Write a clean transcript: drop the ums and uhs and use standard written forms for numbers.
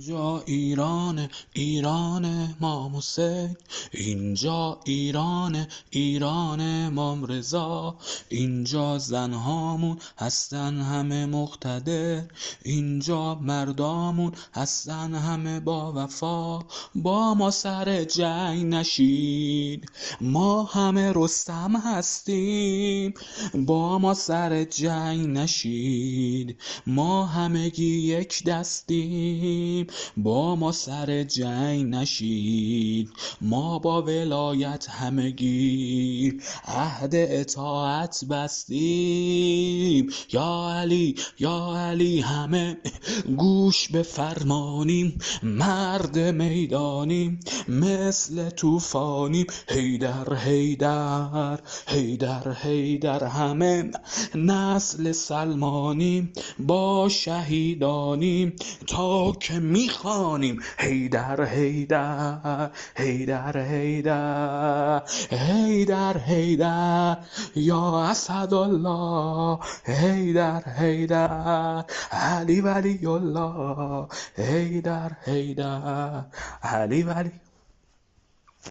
اینجا ایران، ایران امام حسین، اینجا ایران، ایران امام رضا، اینجا زنهامون هستن همه مقتدر، اینجا مردامون هستن همه با وفا. با ما سر جنگ نشین، ما همه رستم هستیم. با ما سر جنگ نشین، ما همگی یک دستیم. با ما سر جنگ نشید، ما با ولایت همگی عهد اطاعت بستیم. یا علی یا علی همه گوش به فرمانیم، مرد میدانیم مثل طوفانیم. حیدر حیدر حیدر حیدر همه نسل سلمانیم، با شهیدانیم تا که میخوانیم. حیدر حیدر حیدر حیدر حیدر حیدر یا اسدالله. حیدر حیدر علی ولی الله. حیدر حیدر علی ولی